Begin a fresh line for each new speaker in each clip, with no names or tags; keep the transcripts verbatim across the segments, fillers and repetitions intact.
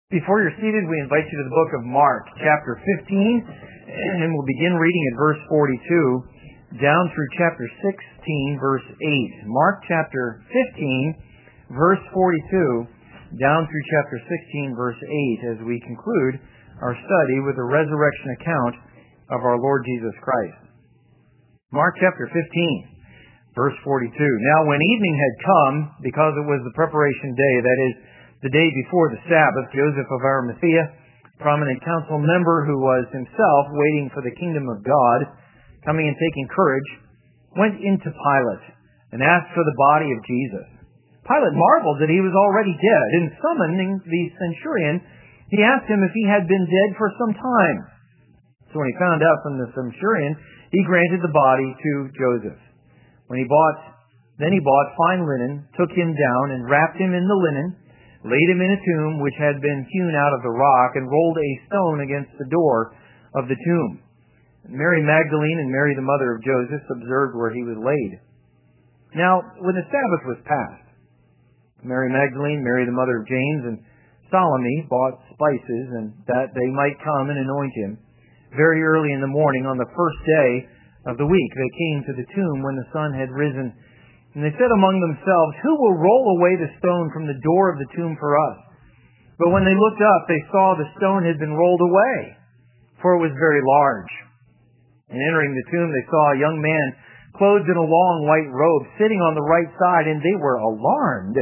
Before you're seated, we invite you to the book of Mark, chapter fifteen, and we'll begin reading at verse forty-two, down through chapter sixteen, verse eight. Mark chapter fifteen, verse forty-two, down through chapter sixteen, verse eight, as we conclude our study with the resurrection account of our Lord Jesus Christ. Mark chapter fifteen, verse forty-two. Now when evening had come, because it was the preparation day, that is, the day before the Sabbath, Joseph of Arimathea, prominent council member who was himself waiting for the kingdom of God, coming and taking courage, went into Pilate and asked for the body of Jesus. Pilate marveled that he was already dead, and summoning the centurion, he asked him if he had been dead for some time. So when he found out from the centurion, he granted the body to Joseph. When he bought, then he bought fine linen, took him down and wrapped him in the linen, laid him in a tomb which had been hewn out of the rock, and rolled a stone against the door of the tomb. Mary Magdalene and Mary the mother of Joseph observed where he was laid. Now, when the Sabbath was past, Mary Magdalene, Mary the mother of James, and Salome bought spices, and that they might come and anoint him. Very early in the morning, on the first day of the week, they came to the tomb when the sun had risen. And they said among themselves, "Who will roll away the stone from the door of the tomb for us?" But when they looked up, they saw the stone had been rolled away, for it was very large. And entering the tomb, they saw a young man clothed in a long white robe, sitting on the right side, and they were alarmed.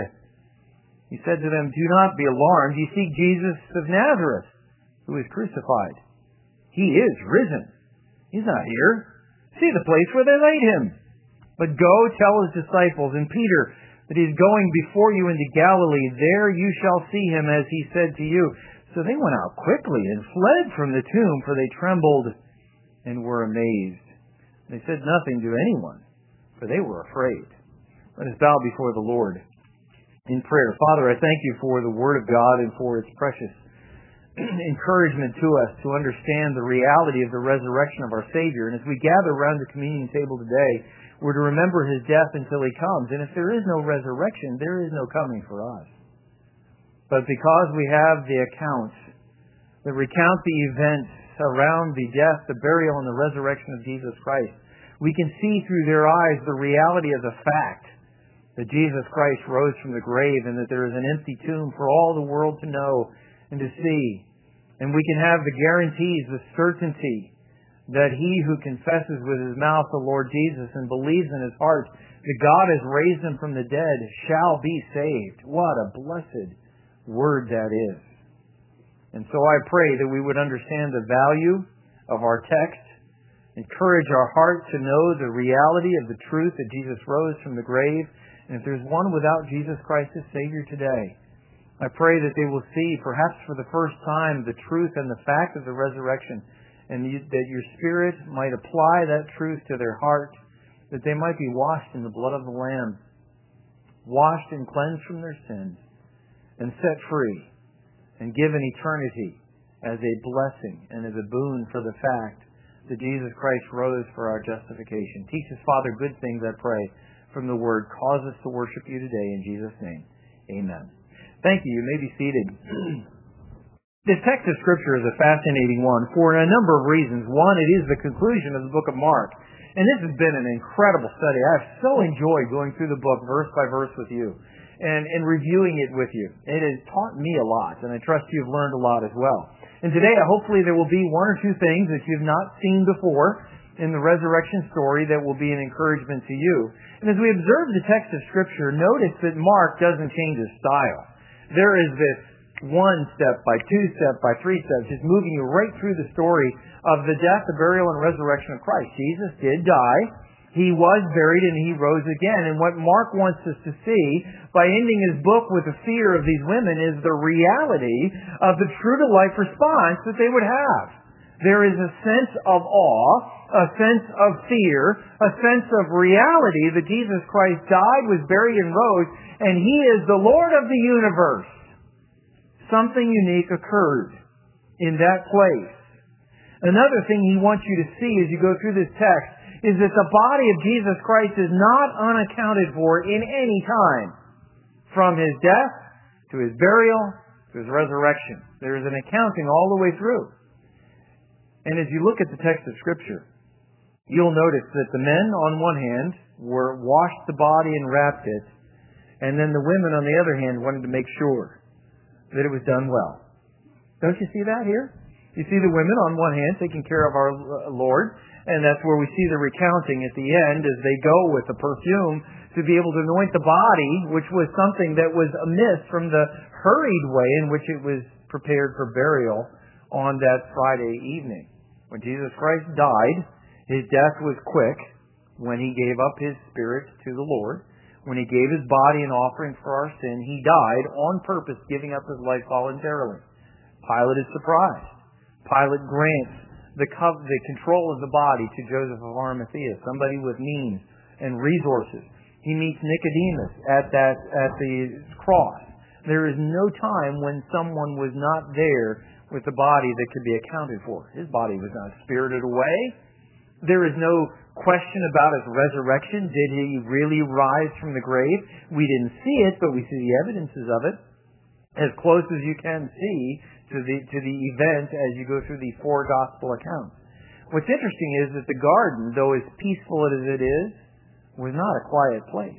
He said to them, "Do not be alarmed. You seek Jesus of Nazareth, who is crucified. He is risen. He's not here. See the place where they laid him. But go tell his disciples and Peter that he is going before you into Galilee. There you shall see him as he said to you." So they went out quickly and fled from the tomb, for they trembled and were amazed. They said nothing to anyone, for they were afraid. Let us bow before the Lord in prayer. Father, I thank you for the Word of God and for its precious encouragement to us to understand the reality of the resurrection of our Savior. And as we gather around the communion table today, we're to remember his death until he comes. And if there is no resurrection, there is no coming for us. But because we have the accounts that recount the events around the death, the burial, and the resurrection of Jesus Christ, we can see through their eyes the reality of the fact that Jesus Christ rose from the grave and that there is an empty tomb for all the world to know and to see. And we can have the guarantees, the certainty, that he who confesses with his mouth the Lord Jesus and believes in his heart that God has raised him from the dead shall be saved. What a blessed word that is. And so I pray that we would understand the value of our text, encourage our heart to know the reality of the truth that Jesus rose from the grave. And if there's one without Jesus Christ as Savior today, I pray that they will see, perhaps for the first time, the truth and the fact of the resurrection, and you, that your Spirit might apply that truth to their heart, that they might be washed in the blood of the Lamb, washed and cleansed from their sins, and set free, and given eternity as a blessing and as a boon for the fact that Jesus Christ rose for our justification. Teach us, Father, good things, I pray, from the Word. Cause us to worship you today in Jesus' name. Amen. Thank you. You may be seated. This text of Scripture is a fascinating one for a number of reasons. One, it is the conclusion of the book of Mark. And this has been an incredible study. I've so enjoyed going through the book verse by verse with you and, and reviewing it with you. It has taught me a lot, and I trust you've learned a lot as well. And today, hopefully, there will be one or two things that you've not seen before in the resurrection story that will be an encouragement to you. And as we observe the text of Scripture, notice that Mark doesn't change his style. There is this one step by two step by three steps, just moving you right through the story of the death, the burial, and resurrection of Christ. Jesus did die. He was buried and he rose again. And what Mark wants us to see by ending his book with the fear of these women is the reality of the true-to-life response that they would have. There is a sense of awe, a sense of fear, a sense of reality that Jesus Christ died, was buried, and rose, and he is the Lord of the universe. Something unique occurred in that place. Another thing he wants you to see as you go through this text is that the body of Jesus Christ is not unaccounted for in any time. From his death, to his burial, to There's resurrection. There's an accounting all the way through. And as you look at the text of Scripture, you'll notice that the men on one hand were washed the body and wrapped it, and then the women on the other hand wanted to make sure that it was done well. Don't you see that here? You see the women on one hand taking care of our Lord, and that's where we see the recounting at the end as they go with the perfume to be able to anoint the body, which was something that was amiss from the hurried way in which it was prepared for burial on that Friday evening. When Jesus Christ died, His death was quick when He gave up His spirit to the Lord. When He gave His body an offering for our sin, He died on purpose, giving up His life voluntarily. Pilate is surprised. Pilate grants the, co- the control of the body to Joseph of Arimathea, somebody with means and resources. He meets Nicodemus at that at the cross. There is no time when someone was not there with the body that could be accounted for. His body was not spirited away. There is no question about His resurrection. Did He really rise from the grave? We didn't see it, but we see the evidences of it, as close as you can see to the to the event as you go through the four gospel accounts. What's interesting is that the garden, though as peaceful as it is, was not a quiet place.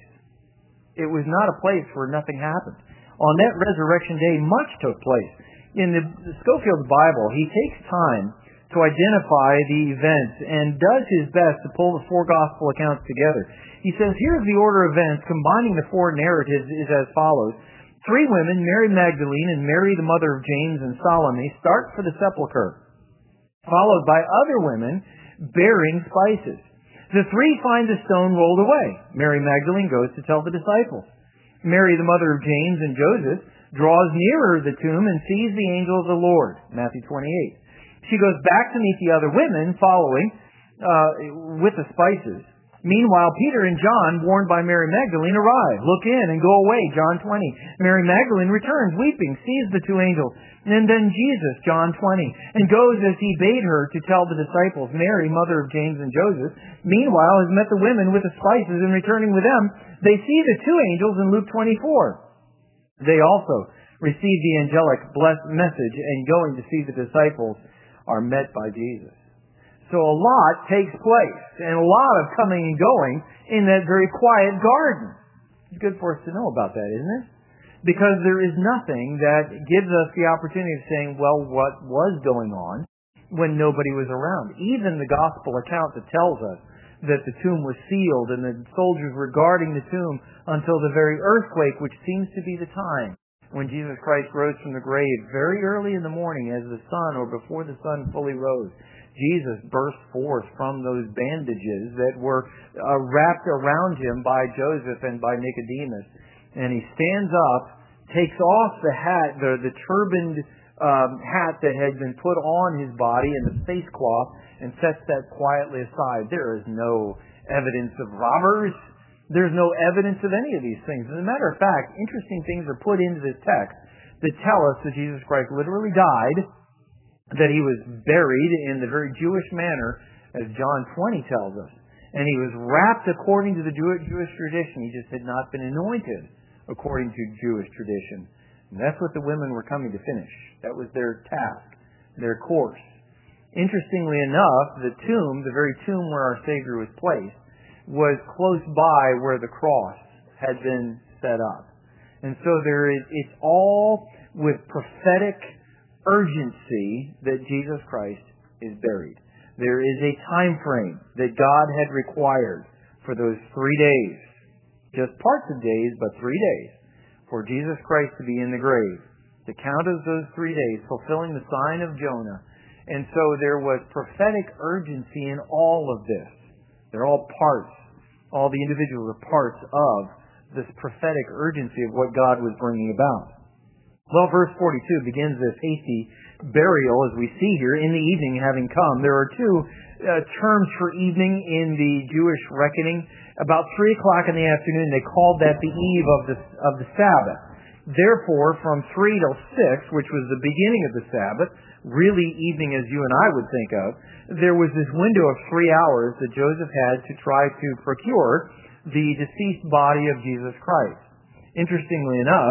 It was not a place where nothing happened. On that resurrection day, much took place. In the Scofield's Bible, he takes time to identify the events and does his best to pull the four gospel accounts together. He says, here's the order of events, combining the four narratives is as follows. Three women, Mary Magdalene and Mary the mother of James and Salome, start for the sepulchre, followed by other women bearing spices. The three find the stone rolled away. Mary Magdalene goes to tell the disciples. Mary, the mother of James and Joseph, draws nearer the tomb and sees the angel of the Lord. Matthew twenty-eight. She goes back to meet the other women following uh, with the spices. Meanwhile, Peter and John, warned by Mary Magdalene, arrive. Look in and go away. John twenty. Mary Magdalene returns, weeping, sees the two angels, and then Jesus, John twenty, and goes as He bade her to tell the disciples. Mary, mother of James and Joseph, meanwhile has met the women with the spices, and returning with them, they see the two angels in Luke twenty-four. They also receive the angelic blessed message, and going to see the disciples, are met by Jesus. So a lot takes place, and a lot of coming and going in that very quiet garden. It's good for us to know about that, isn't it? Because there is nothing that gives us the opportunity of saying, well, what was going on when nobody was around? Even the gospel account that tells us that the tomb was sealed and the soldiers were guarding the tomb until the very earthquake, which seems to be the time when Jesus Christ rose from the grave very early in the morning as the sun or before the sun fully rose. Jesus burst forth from those bandages that were uh, wrapped around Him by Joseph and by Nicodemus. And He stands up, takes off the hat, the, the turbaned um, hat that had been put on His body and the face cloth, and sets that quietly aside. There is no evidence of robbers. There's no evidence of any of these things. As a matter of fact, interesting things are put into this text that tell us that Jesus Christ literally died, that He was buried in the very Jewish manner, as John twenty tells us. And He was wrapped according to the Jewish tradition. He just had not been anointed according to Jewish tradition. And that's what the women were coming to finish. That was their task, their course. Interestingly enough, the tomb, the very tomb where our Savior was placed, was close by where the cross had been set up. And so there is, it's all with prophetic urgency that Jesus Christ is buried. There is a time frame that God had required for those three days, just parts of days, but three days, for Jesus Christ to be in the grave. The count of those three days, fulfilling the sign of Jonah. And so there was prophetic urgency in all of this. They're all parts, all the individuals are parts of this prophetic urgency of what God was bringing about. Well, verse forty-two begins this hasty burial, as we see here, in the evening having come. There are two uh, terms for evening in the Jewish reckoning. About three o'clock in the afternoon, they called that the eve of the, of the Sabbath. Therefore, from three till six, which was the beginning of the Sabbath, really evening as you and I would think of, there was this window of three hours that Joseph had to try to procure the deceased body of Jesus Christ. Interestingly enough,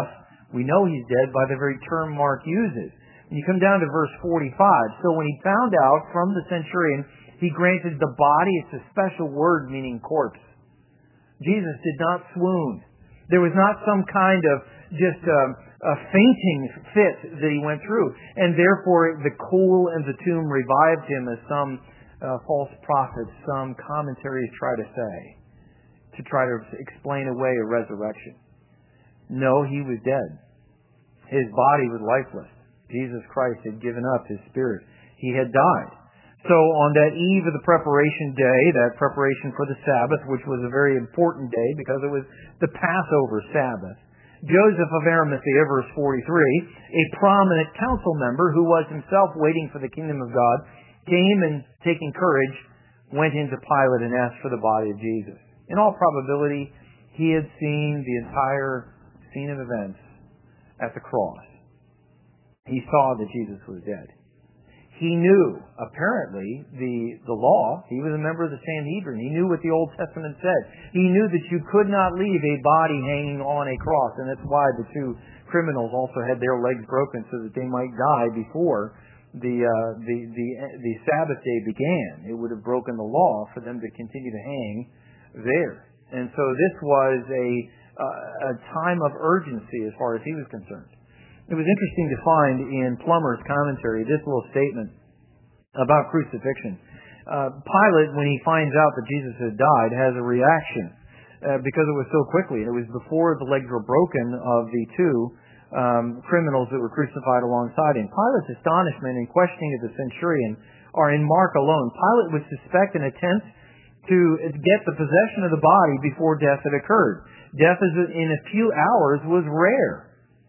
We know he's dead by the very term Mark uses. And you come down to verse forty-five. So when he found out from the centurion, he granted the body. It's a special word meaning corpse. Jesus did not swoon. There was not some kind of just a, a fainting fit that he went through. And therefore the coal in the tomb revived him, as some uh, false prophets, some commentaries try to say, to try to explain away a resurrection. No, he was dead. His body was lifeless. Jesus Christ had given up his spirit. He had died. So on that eve of the preparation day, that preparation for the Sabbath, which was a very important day because it was the Passover Sabbath, Joseph of Arimathea, verse forty-three, a prominent council member who was himself waiting for the kingdom of God, came and, taking courage, went into Pilate and asked for the body of Jesus. In all probability, he had seen the entire scene of events at the cross. He saw that Jesus was dead. He knew, apparently, the, the law. He was a member of the Sanhedrin. He knew what the Old Testament said. He knew that you could not leave a body hanging on a cross, and that's why the two criminals also had their legs broken so that they might die before the, uh, the, the, the Sabbath day began. It would have broken the law for them to continue to hang there. And so this was a, uh, a time of urgency as far as he was concerned. It was interesting to find in Plummer's commentary this little statement about crucifixion. Uh, Pilate, when he finds out that Jesus had died, has a reaction uh, because it was so quickly. It was before the legs were broken of the two um, criminals that were crucified alongside him. Pilate's astonishment and questioning of the centurion are in Mark alone. Pilate would suspect an attempt to get the possession of the body before death had occurred. Death in a few hours was rare.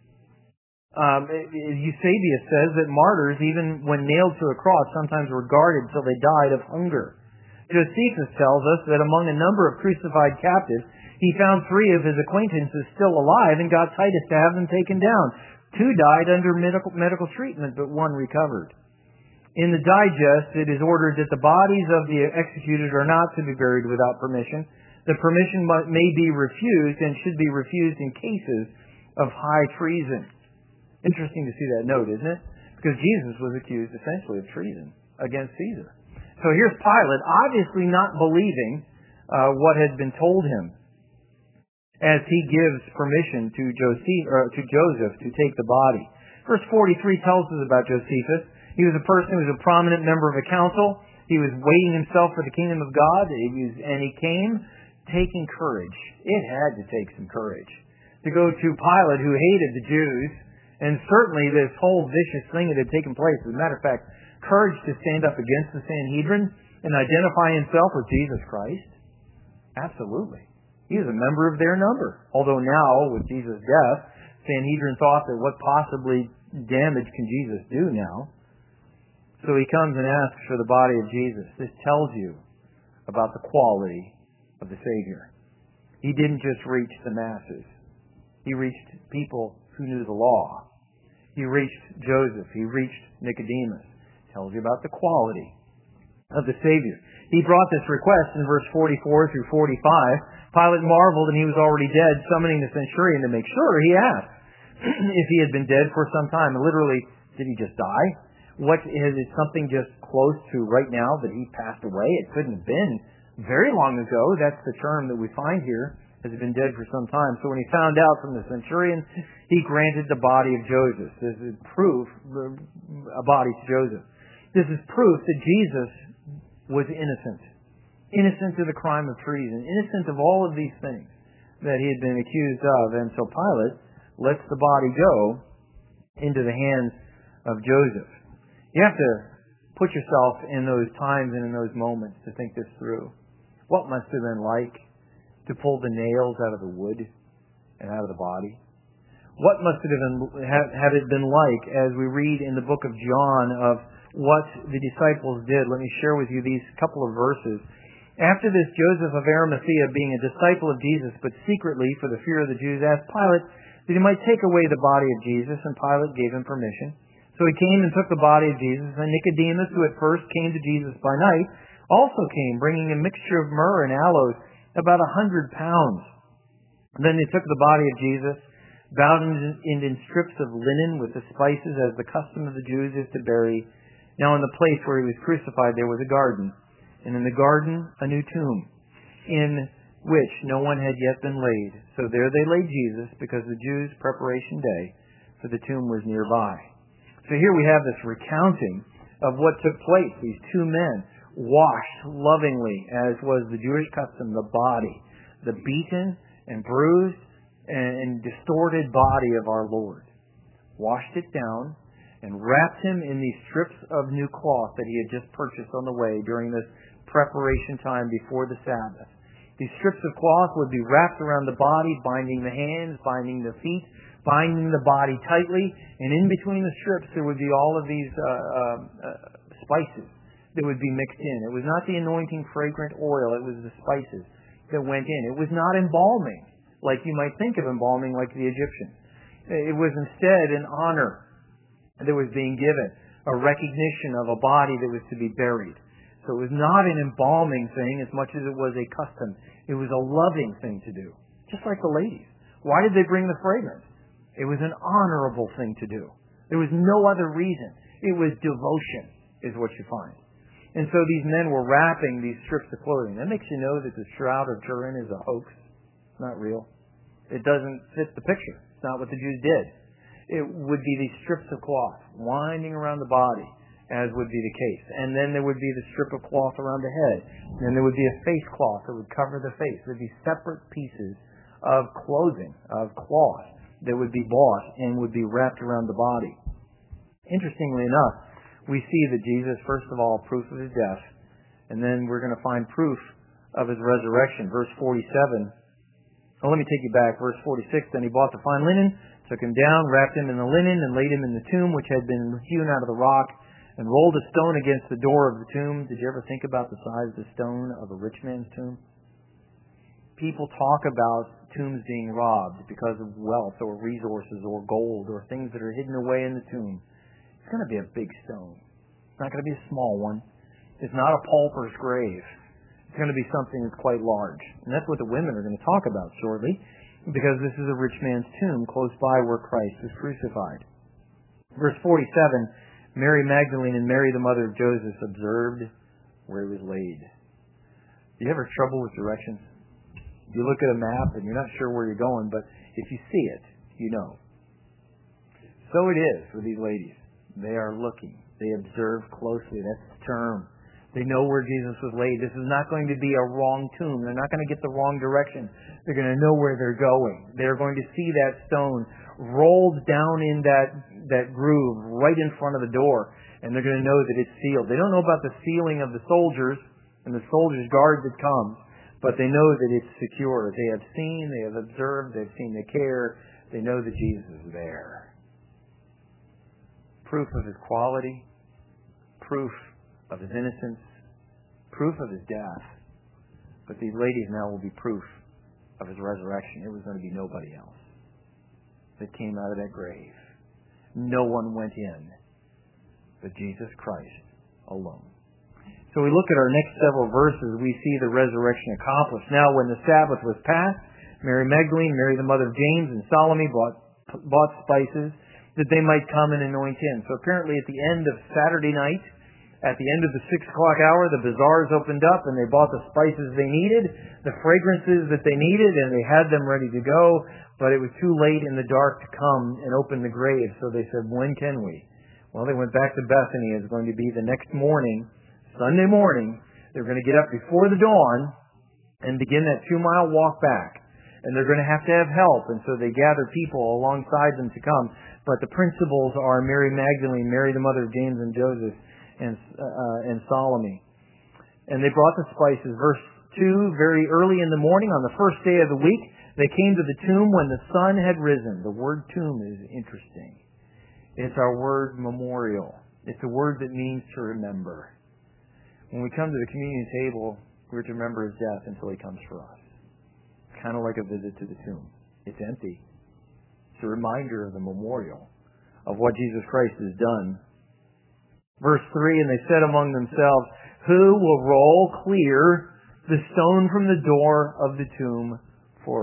Um, Eusebius says that martyrs, even when nailed to a cross, sometimes were guarded till they died of hunger. Josephus tells us that among a number of crucified captives, he found three of his acquaintances still alive and got Titus to have them taken down. Two died under medical, medical treatment, but one recovered. In the digest, it is ordered that the bodies of the executed are not to be buried without permission. The permission may be refused and should be refused in cases of high treason. Interesting to see that note, isn't it? Because Jesus was accused essentially of treason against Caesar. So here's Pilate, obviously not believing uh, what had been told him, as he gives permission to, Joseph, or to Joseph to take the body. Verse forty-three tells us about Josephus. He was a person who was a prominent member of a council. He was waiting himself for the kingdom of God, he was, and he came taking courage. It had to take some courage to go to Pilate, who hated the Jews. And certainly this whole vicious thing that had taken place, as a matter of fact, courage to stand up against the Sanhedrin and identify himself with Jesus Christ? Absolutely. He was a member of their number. Although now, with Jesus' death, Sanhedrin thought that what possibly damage can Jesus do now? So he comes and asks for the body of Jesus. This tells you about the quality of the Savior. He didn't just reach the masses. He reached people who knew the law. He reached Joseph. He reached Nicodemus. Tells you about the quality of the Savior. He brought this request in verse forty-four through forty-five. Pilate marveled, and he was already dead. Summoning the centurion to make sure, he asked if he had been dead for some time. And literally, did he just die? What is it, something just close to right now that he passed away? It couldn't have been very long ago. That's the term that we find here. Has been dead for some time. So when he found out from the centurion, he granted the body of Joseph. This is proof, a body to Joseph. This is proof that Jesus was innocent. Innocent of the crime of treason. Innocent of all of these things that he had been accused of. And so Pilate lets the body go into the hands of Joseph. You have to put yourself in those times and in those moments to think this through. What must have been like to pull the nails out of the wood and out of the body? What must it have been, have, have it been like as we read in the book of John of what the disciples did? Let me share with you these couple of verses. After this, Joseph of Arimathea, being a disciple of Jesus, but secretly for the fear of the Jews, asked Pilate that he might take away the body of Jesus, and Pilate gave him permission. So he came and took the body of Jesus, and Nicodemus, who at first came to Jesus by night, also came, bringing a mixture of myrrh and aloes, about a hundred pounds. Then they took the body of Jesus, bound in, in strips of linen with the spices, as the custom of the Jews is to bury. Now in the place where he was crucified there was a garden, and in the garden a new tomb, in which no one had yet been laid. So there they laid Jesus, because the Jews' preparation day for the tomb was nearby. So here we have this recounting of what took place. These two men washed lovingly, as was the Jewish custom, the body, the beaten and bruised and distorted body of our Lord. Washed it down and wrapped him in these strips of new cloth that he had just purchased on the way during this preparation time before the Sabbath. These strips of cloth would be wrapped around the body, binding the hands, binding the feet, binding the body tightly, and in between the strips there would be all of these uh, uh, uh, spices that would be mixed in. It was not the anointing fragrant oil, it was the spices that went in. It was not embalming, like you might think of embalming like the Egyptians. It was instead an honor that was being given, a recognition of a body that was to be buried. So it was not an embalming thing as much as it was a custom. It was a loving thing to do, just like the ladies. Why did they bring the fragrance? It was an honorable thing to do. There was no other reason. It was devotion, is what you find. And so these men were wrapping these strips of clothing. That makes you know that the shroud of Turin is a hoax. It's not real. It doesn't fit the picture. It's not what the Jews did. It would be these strips of cloth winding around the body, as would be the case. And then there would be the strip of cloth around the head. And then there would be a face cloth that would cover the face. There would be separate pieces of clothing, of cloth, that would be bought and would be wrapped around the body. Interestingly enough, we see that Jesus, first of all, proof of his death, and then we're going to find proof of his resurrection. Verse forty-seven. Oh, let me take you back. Verse forty-six. Then he bought the fine linen, took him down, wrapped him in the linen, and laid him in the tomb which had been hewn out of the rock, and rolled a stone against the door of the tomb. Did you ever think about the size of the stone of a rich man's tomb? People talk about tombs being robbed because of wealth or resources or gold or things that are hidden away in the tomb. It's going to be a big stone. It's not going to be a small one. It's not a pauper's grave. It's going to be something that's quite large. And that's what the women are going to talk about shortly, because this is a rich man's tomb close by where Christ was crucified. Verse forty-seven, Mary Magdalene and Mary the mother of Joseph observed where he was laid. Do you ever have trouble with directions? You look at a map and you're not sure where you're going, but if you see it, you know. So it is with these ladies. They are looking. They observe closely. That's the term. They know where Jesus was laid. This is not going to be a wrong tomb. They're not going to get the wrong direction. They're going to know where they're going. They're going to see that stone rolled down in that, that groove right in front of the door, and they're going to know that it's sealed. They don't know about the sealing of the soldiers and the soldiers' guard that comes, but they know that it's secure. They have seen, they have observed, they've seen the care. They know that Jesus is there. Proof of his quality, proof of his innocence, proof of his death. But these ladies now will be proof of his resurrection. It was going to be nobody else that came out of that grave. No one went in but Jesus Christ alone. So we look at our next several verses, we see the resurrection accomplished. Now when the Sabbath was passed, Mary Magdalene, Mary the mother of James, and Salome bought, bought spices that they might come and anoint him. So apparently at the end of Saturday night, at the end of the six o'clock hour, the bazaars opened up and they bought the spices they needed, the fragrances that they needed, and they had them ready to go, but it was too late in the dark to come and open the grave. So they said, when can we? Well, they went back to Bethany. It's going to be the next morning, Sunday morning. They're going to get up before the dawn and begin that two-mile walk back. And they're going to have to have help, and so they gather people alongside them to come. But the principals are Mary Magdalene, Mary the mother of James and Joseph, and uh, and Salome. And they brought the spices. Verse two, very early in the morning, on the first day of the week, they came to the tomb when the sun had risen. The word tomb is interesting. It's our word memorial. It's a word that means to remember. When we come to the communion table, we're to remember his death until he comes for us. Kind of like a visit to the tomb. It's empty. It's a reminder of the memorial of what Jesus Christ has done. Verse three, and they said among themselves, who will roll clear the stone from the door of the tomb for us?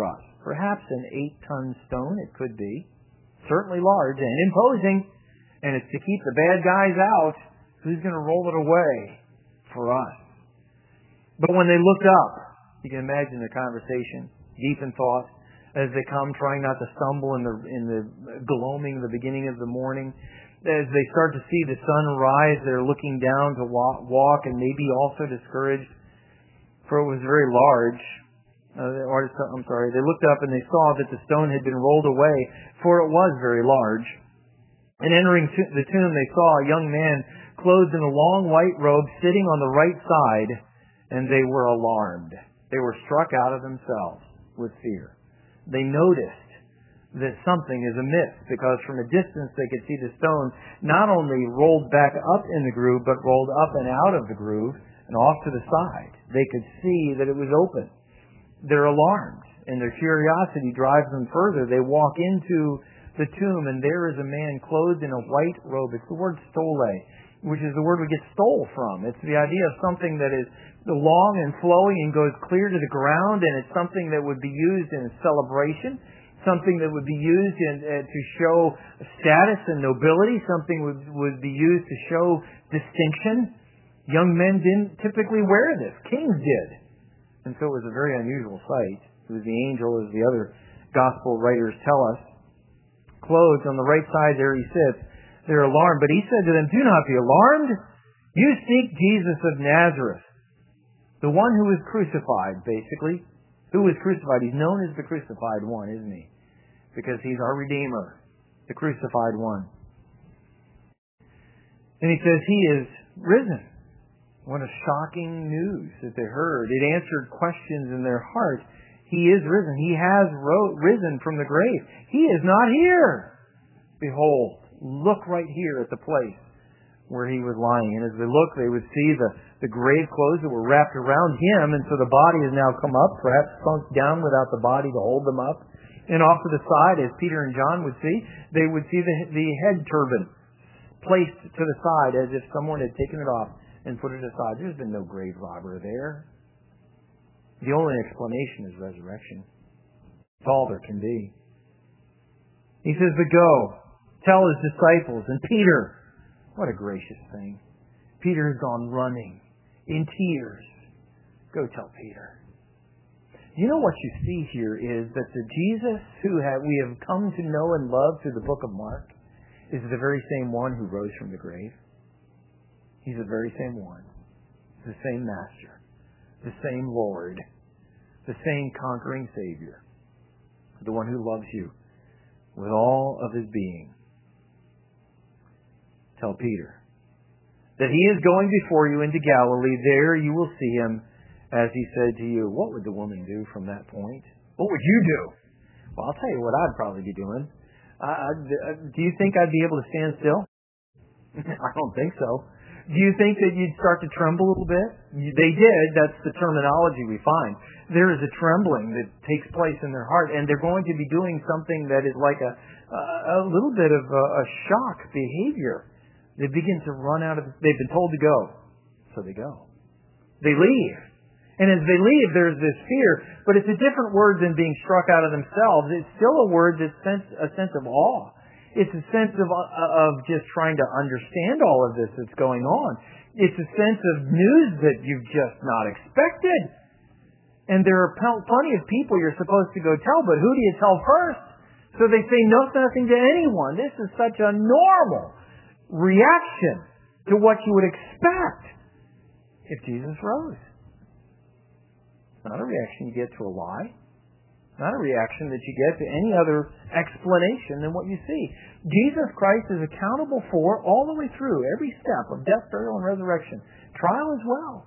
Perhaps an eight-ton stone, it could be. Certainly large and imposing. And it's to keep the bad guys out. Who's going to roll it away for us? But when they looked up, you can imagine the conversation, deep in thought, as they come, trying not to stumble in the in the gloaming, the beginning of the morning. As they start to see the sun rise, they're looking down to walk and maybe also discouraged, for it was very large. Uh, or, I'm sorry, they looked up and they saw that the stone had been rolled away, for it was very large. And entering the tomb, they saw a young man clothed in a long white robe sitting on the right side, and they were alarmed. They were struck out of themselves with fear. They noticed that something is amiss, because from a distance they could see the stone not only rolled back up in the groove, but rolled up and out of the groove and off to the side. They could see that it was open. They're alarmed, and their curiosity drives them further. They walk into the tomb, and there is a man clothed in a white robe. It's the word stole, which is the word we get stole from. It's the idea of something that is long and flowing and goes clear to the ground, and it's something that would be used in a celebration, something that would be used in, uh, to show status and nobility, something would, would be used to show distinction. Young men didn't typically wear this. Kings did. And so it was a very unusual sight. It was the angel, as the other gospel writers tell us. Clothed on the right side, there he sits. They're alarmed. But he said to them, "Do not be alarmed. You seek Jesus of Nazareth, the one who was crucified," basically. Who was crucified? He's known as the crucified one, isn't he? Because he's our Redeemer, the crucified one. And he says he is risen. What a shocking news that they heard. It answered questions in their heart. He is risen. He has ro- risen from the grave. He is not here. Behold, look right here at the place where he was lying. And as they look, they would see the, the grave clothes that were wrapped around him. And so the body has now come up, perhaps sunk down without the body to hold them up. And off to the side, as Peter and John would see, they would see the, the head turban placed to the side as if someone had taken it off and put it aside. There's been no grave robber there. The only explanation is resurrection. It's all there can be. He says, "But go, tell his disciples." And Peter, what a gracious thing. Peter has gone running in tears. Go tell Peter. You know what you see here is that the Jesus who have, we have come to know and love through the book of Mark is the very same one who rose from the grave. He's the very same one. The same Master. The same Lord. The same conquering Savior. The one who loves you with all of his being. Tell Peter that he is going before you into Galilee. There you will see him, as he said to you. What would the woman do from that point? What would you do? Well, I'll tell you what I'd probably be doing. Uh, do you think I'd be able to stand still? I don't think so. Do you think that you'd start to tremble a little bit? They did. That's the terminology we find. There is a trembling that takes place in their heart, and they're going to be doing something that is like a a little bit of a, a shock behavior. They begin to run out of. They've been told to go, so they go. They leave, and as they leave, there's this fear. But it's a different word than being struck out of themselves. It's still a word that's sense, a sense of awe. It's a sense of of just trying to understand all of this that's going on. It's a sense of news that you've just not expected. And there are plenty of people you're supposed to go tell, but who do you tell first? So they say no, nothing to anyone. This is such a normal reaction to what you would expect if Jesus rose. It's not a reaction you get to a lie. Not a reaction that you get to any other explanation than what you see. Jesus Christ is accountable for all the way through every step of death, burial, and resurrection. Trial as well.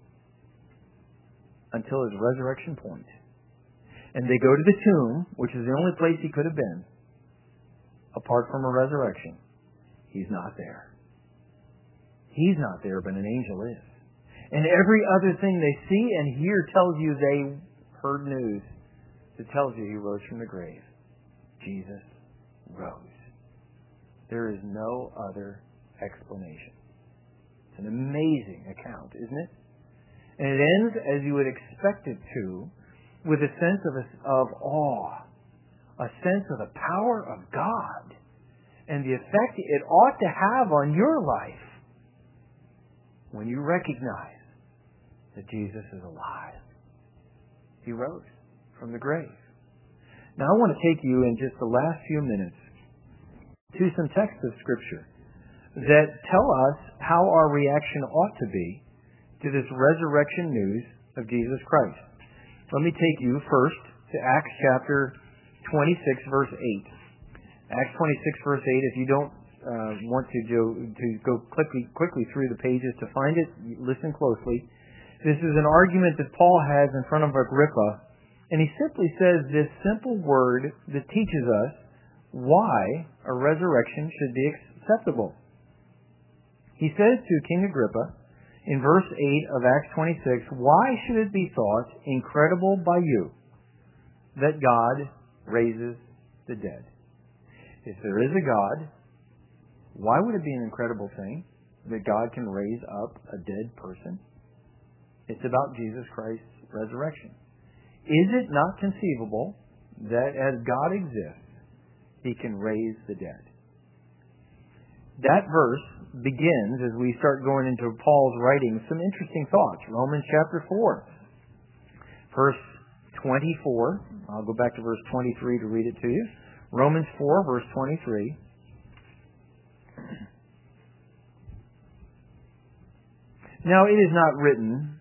Until his resurrection point. And they go to the tomb, which is the only place he could have been, apart from a resurrection. He's not there. He's not there, but an angel is. And every other thing they see and hear tells you they heard news. It tells you he rose from the grave. Jesus rose. There is no other explanation. It's an amazing account, isn't it? And it ends as you would expect it to, with a sense of, of awe, a sense of the power of God and the effect it ought to have on your life when you recognize that Jesus is alive. He rose from the grave. Now I want to take you in just the last few minutes to some texts of Scripture that tell us how our reaction ought to be to this resurrection news of Jesus Christ. Let me take you first to Acts chapter twenty-six, verse eight. Acts twenty-six, verse eight. If you don't uh, want to do, to go quickly, quickly through the pages to find it, listen closely. This is an argument that Paul has in front of Agrippa, and he simply says this simple word that teaches us why a resurrection should be acceptable. He says to King Agrippa in verse eight of Acts twenty-six, "Why should it be thought incredible by you that God raises the dead?" If there is a God, why would it be an incredible thing that God can raise up a dead person? It's about Jesus Christ's resurrection. Is it not conceivable that as God exists, He can raise the dead? That verse begins, as we start going into Paul's writings, some interesting thoughts. Romans chapter four, verse twenty-four. I'll go back to verse twenty-three to read it to you. Romans four, verse twenty-three. Now it is not written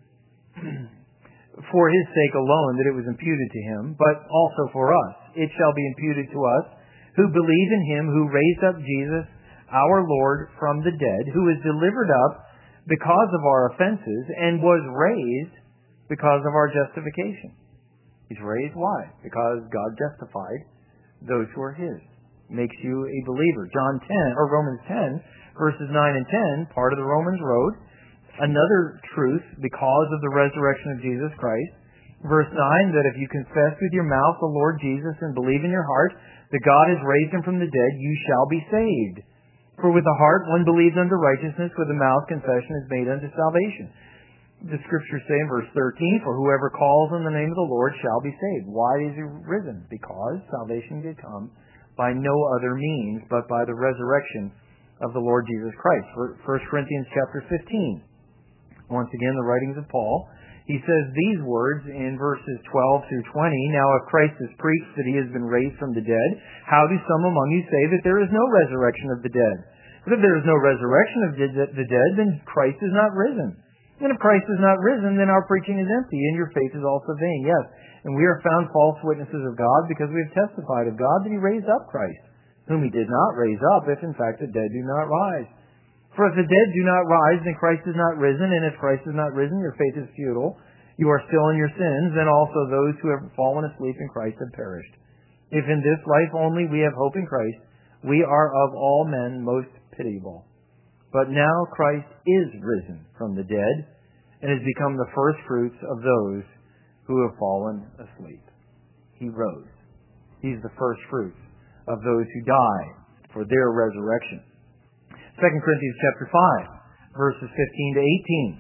for His sake alone that it was imputed to Him, but also for us. It shall be imputed to us who believe in Him who raised up Jesus, our Lord, from the dead, who was delivered up because of our offenses and was raised because of our justification. He's raised why? Because God justified those who are His. Makes you a believer. John ten, or Romans ten, verses nine and ten, part of the Romans road. Another truth because of the resurrection of Jesus Christ. Verse nine, that if you confess with your mouth the Lord Jesus and believe in your heart that God has raised Him from the dead, you shall be saved. For with the heart one believes unto righteousness, with the mouth confession is made unto salvation. The Scriptures say in verse thirteen, for whoever calls on the name of the Lord shall be saved. Why is He risen? Because salvation did come by no other means but by the resurrection of the Lord Jesus Christ. First Corinthians chapter fifteen. Once again, the writings of Paul. He says these words in verses twelve through twenty. Now if Christ is preached that He has been raised from the dead, how do some among you say that there is no resurrection of the dead? But if there is no resurrection of the dead, then Christ is not risen. And if Christ is not risen, then our preaching is empty, and your faith is also vain. Yes, and we are found false witnesses of God, because we have testified of God that He raised up Christ, whom He did not raise up, if in fact the dead do not rise. For if the dead do not rise, then Christ is not risen, and if Christ is not risen, your faith is futile. You are still in your sins, then also those who have fallen asleep in Christ have perished. If in this life only we have hope in Christ, we are of all men most pitiable. But now Christ is risen from the dead, and has become the first fruits of those who have fallen asleep. He rose. He's the first fruits of those who die for their resurrection. Second Corinthians chapter five, verses fifteen to eighteen.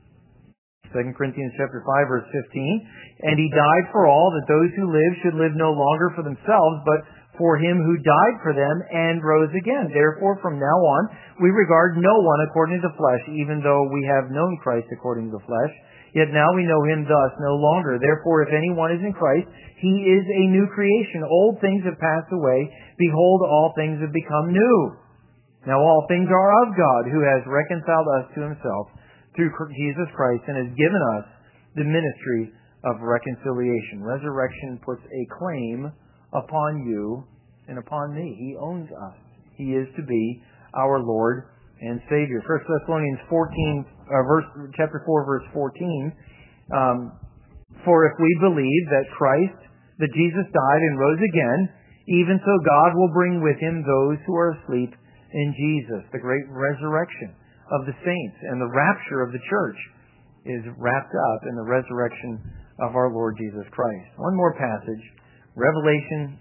Second Corinthians chapter five, verse fifteen. And He died for all, that those who live should live no longer for themselves, but for Him who died for them and rose again. Therefore, from now on, we regard no one according to the flesh, even though we have known Christ according to the flesh. Yet now we know Him thus no longer. Therefore, if anyone is in Christ, he is a new creation. Old things have passed away. Behold, all things have become new. Now all things are of God, who has reconciled us to Himself through Jesus Christ, and has given us the ministry of reconciliation. Resurrection puts a claim upon you and upon me. He owns us. He is to be our Lord and Savior. First Thessalonians fourteen, uh, verse, chapter four, verse fourteen. Um, For if we believe that Christ, that Jesus died and rose again, even so God will bring with Him those who are asleep in Jesus. The great resurrection of the saints and the rapture of the church is wrapped up in the resurrection of our Lord Jesus Christ. One more passage. Revelation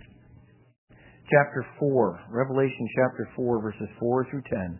chapter four. Revelation chapter four, verses four through ten.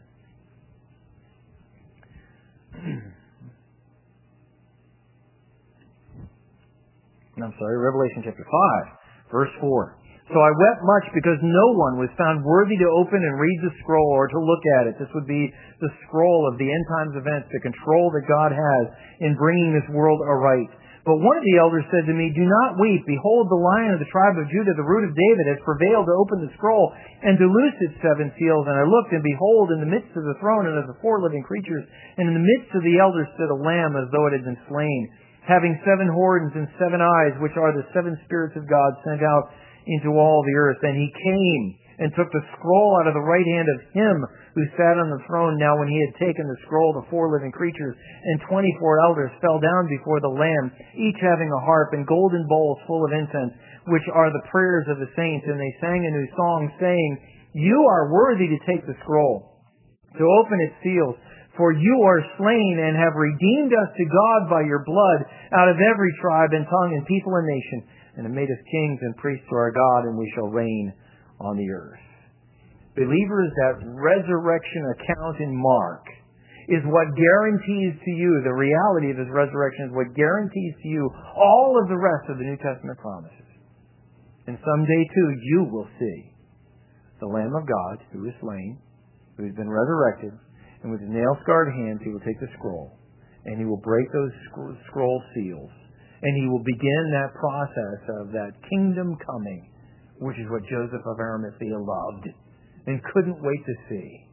I'm sorry, Revelation chapter five, verse four. So I wept much because no one was found worthy to open and read the scroll or to look at it. This would be the scroll of the end times events, the control that God has in bringing this world aright. But one of the elders said to me, "Do not weep. Behold, the Lion of the tribe of Judah, the root of David, has prevailed to open the scroll and to loose its seven seals." And I looked, and behold, in the midst of the throne and of the four living creatures, and in the midst of the elders stood a lamb as though it had been slain, having seven horns and seven eyes, which are the seven spirits of God sent out into all the earth. And he came and took the scroll out of the right hand of him who sat on the throne. Now when he had taken the scroll, the four living creatures and twenty-four elders fell down before the Lamb, each having a harp and golden bowls full of incense, which are the prayers of the saints. And they sang a new song, saying, "You are worthy to take the scroll, to open its seals. For you are slain and have redeemed us to God by your blood out of every tribe and tongue and people and nation, and have made us kings and priests to our God, and we shall reign on the earth." Believers, that resurrection account in Mark is what guarantees to you, the reality of his resurrection is what guarantees to you all of the rest of the New Testament promises. And someday too, you will see the Lamb of God who is slain, who has been resurrected, and with his nail-scarred hands he will take the scroll, and he will break those scroll seals, and he will begin that process of that kingdom coming, which is what Joseph of Arimathea loved and couldn't wait to see.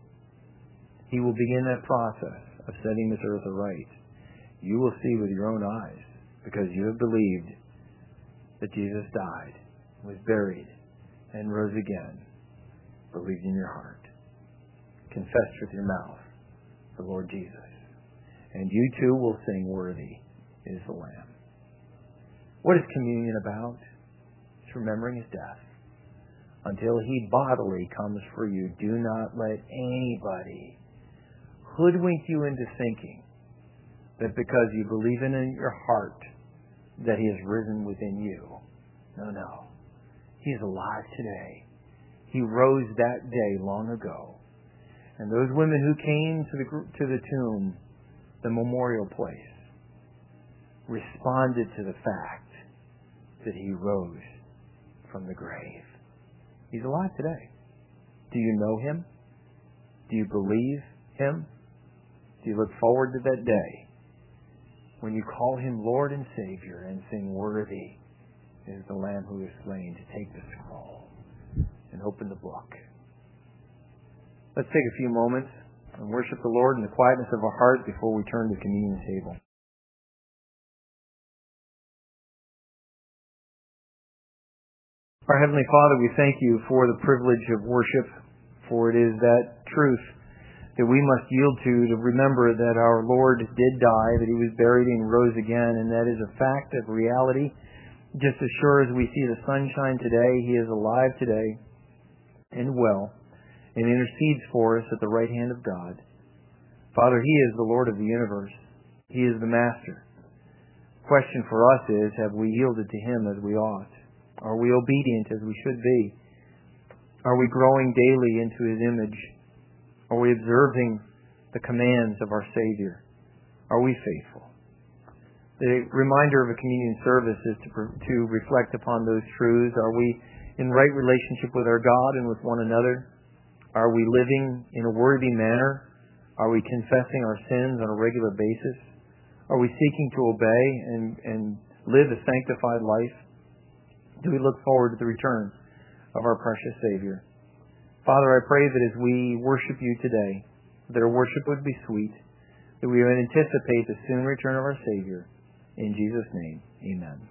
He will begin that process of setting this earth aright. You will see with your own eyes, because you have believed that Jesus died, was buried, and rose again. Believed in your heart. Confessed with your mouth the Lord Jesus. And you too will sing, "Worthy is the Lamb." What is communion about? It's remembering his death. Until he bodily comes for you, do not let anybody hoodwink you into thinking that because you believe in your heart that he has risen within you. No, no. He is alive today. He rose that day long ago. And those women who came to the, to the tomb, the memorial place, responded to the fact that he rose from the grave. He's alive today. Do you know him? Do you believe him? Do you look forward to that day when you call him Lord and Savior and sing, "Worthy is the Lamb who is slain to take the scroll and open the book"? Let's take a few moments and worship the Lord in the quietness of our heart before we turn to the communion table. Our Heavenly Father, we thank you for the privilege of worship, for it is that truth that we must yield to, to remember that our Lord did die, that he was buried and rose again, and that is a fact of reality. Just as sure as we see the sunshine today, he is alive today and well, and intercedes for us at the right hand of God. Father, he is the Lord of the universe. He is the Master. The question for us is, have we yielded to him as we ought? Are we obedient as we should be? Are we growing daily into his image? Are we observing the commands of our Savior? Are we faithful? The reminder of a communion service is to, to reflect upon those truths. Are we in right relationship with our God and with one another? Are we living in a worthy manner? Are we confessing our sins on a regular basis? Are we seeking to obey and, and live a sanctified life? Do we look forward to the return of our precious Savior? Father, I pray that as we worship you today, that our worship would be sweet, that we would anticipate the soon return of our Savior. In Jesus' name, amen.